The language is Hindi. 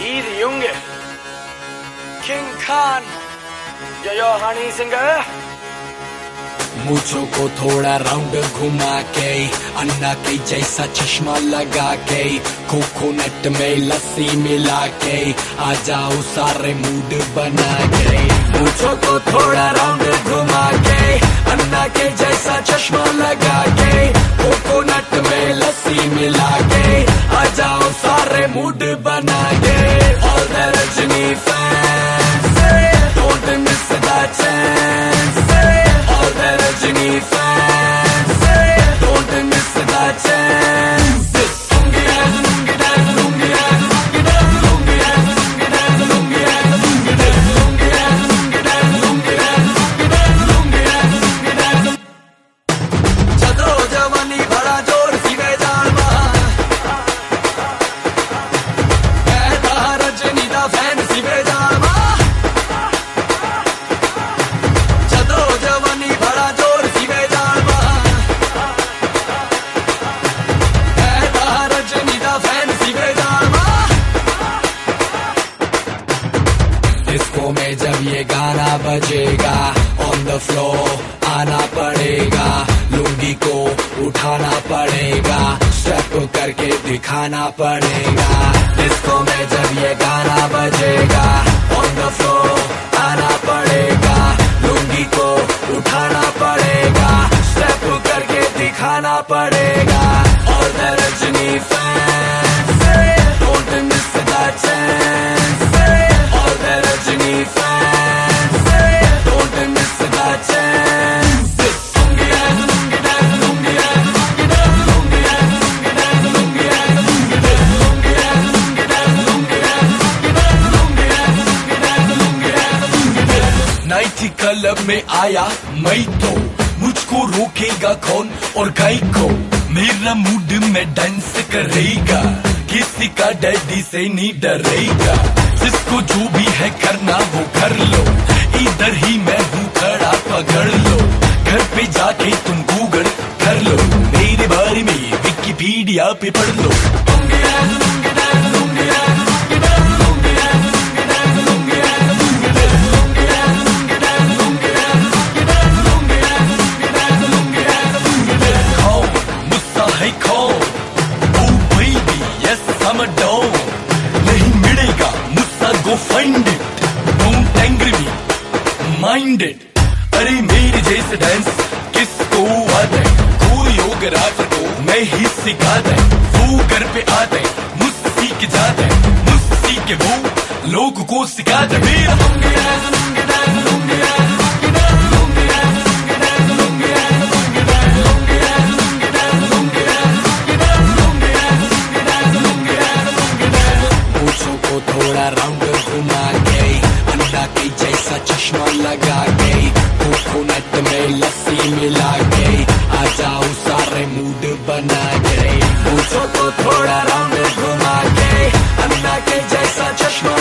Id Junge, King Khan, yo honey singer. मूछों को थोड़ा राउंड घुमा के अन्ना के जैसा चश्मा लगा के कोकोनट में लस्सी मिला के आ जाओ सारे मूड बना के। मूछों को थोड़ा राउंड घुमा के अन्ना के जैसा चश्मा लगा के कोकोनट में लस्सी मिला के आ जाओ सारे मूड बना के। All the Rajini fans, don't miss the chance. All the Rajini fans, don't miss the chance. Lungi dance, lungi dance, lungi dance, lungi dance, lungi dance, lungi dance, lungi dance, lungi dance, lungi dance, lungi dance, lungi dance, lungi dance, lungi dance. चलो जवानी भरा जोर सी बेजान कहता रजनी दा फैन सी बेजान डिस्को में जब ये गाना बजेगा ऑन द फ्लोर आना पड़ेगा, लुंगी को उठाना पड़ेगा, स्टेप करके दिखाना पड़ेगा। डिस्को में जब ये गाना बजेगा ऑन द फ्लोर आना पड़ेगा, लुंगी को उठाना पड़ेगा, स्टेप करके दिखाना पड़ेगा। और the Rajni fans don't miss the chance, और the Rajni fans don't miss the chance. Lungi dance, lungi dance, lungi dance, lungi dance, lungi dance, lungi dance, lungi dance, lungi dance, lungi dance, lungi dance, lungi dance, lungi dance, lungi dance, lungi dance। Nightclub में आया मैं तो मुझको रोकेगा कौन और गाय को, मेरा मूड में डांस करेगा, किसी का डैडी से नहीं डरेगा। जिसको जो भी है करना वो कर लो, इधर ही मैं हूँ खड़ा पकड़ लो, घर पे जाके तुम गूगल कर लो, मेरे बारे में विकिपीडिया पे पढ़ लो। Lungi dance, lungi dance, lungi dance, lungi dance, lungi dance, lungi dance, lungi dance, lungi dance, lungi dance, lungi dance, lungi dance, lungi dance, lungi dance, lungi dance, lungi dance, lungi dance। कौन मुझसा है कौन? Oh baby, yes I'm a don। नहीं मिलेगा मुझसा go find it, don't angry me, mind it। अरे मेरे जैसे डांस किसको आता है? कोरियोग्राफर को मैं ही सिखाता है, वो घर पे आता है मुझसे सीख जाता है, मुझसे सीख के वो लोगों को सिखाता है। मेरा lungi dance, lungi dance, lungi dance, lungi dance, lungi dance, lungi dance, lungi dance, lungi dance, lungi dance, lungi dance, lungi dance, lungi dance, lungi dance, lungi dance, lungi dance। मूंछों को थोड़ा राउंड घुमा के अन्ना के जैसा चश्मा लगा के कोकोनट में लस्सी मिला के आ जाओ सारे मूड बना के। मूंछों को थोड़ा राउंड घुमा के अन्ना के जैसा चश्मा